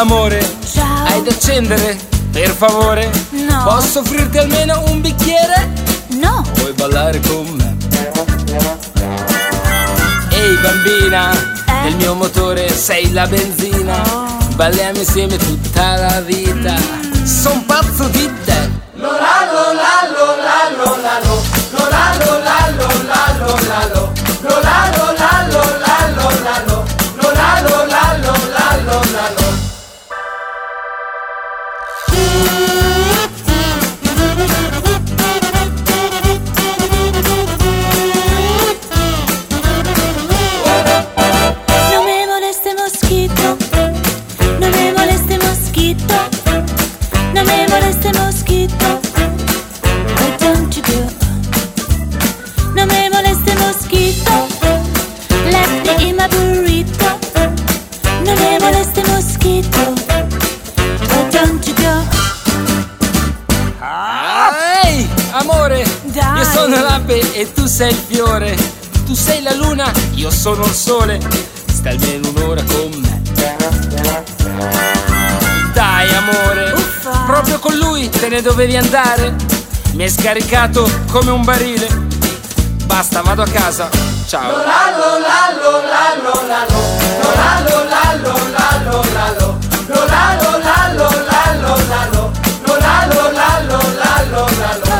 Amore, Ciao. hai da accendere? Per favore? No. Posso offrirti almeno un bicchiere? No. Vuoi ballare con me? Ehi bambina, nel mio motore sei la benzina. Balliamo insieme tutta la vita. Son pazzo di te. Lola lola lola lola lo. Lola lola lola lola lo. Lola lola lola lola lo. Lola lola lola lola lo. No me moleste mosquito, no me moleste mosquito, no me moleste mosquito. Why don't you go? No me moleste mosquito, let me in my burrito. No me moleste mosquito, why don't you go? Ehi, amore, Dai. io sono l'ape e tu sei il fiore. Tu sei la luna, io sono il sole. Stai almeno un'ora con me. Dai, amore, Uffa. proprio con lui te ne dovevi andare. Mi hai scaricato come un barile. Basta, vado a casa. Ciao. Lola lola lola lola lo. Lola lola lola lola lo. Lola lola lola lola lo. Lola lola lola lola lo.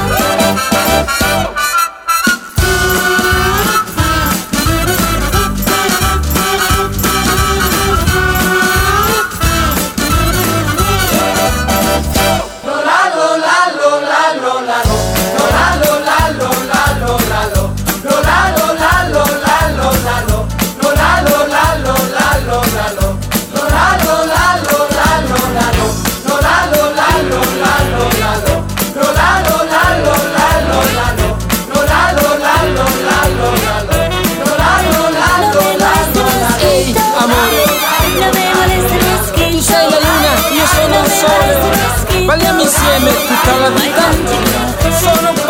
Ehi, amore, No me moleste mosquito, tu sei la luna, io sono il sole. Balliamo insieme tutta la vita. Sono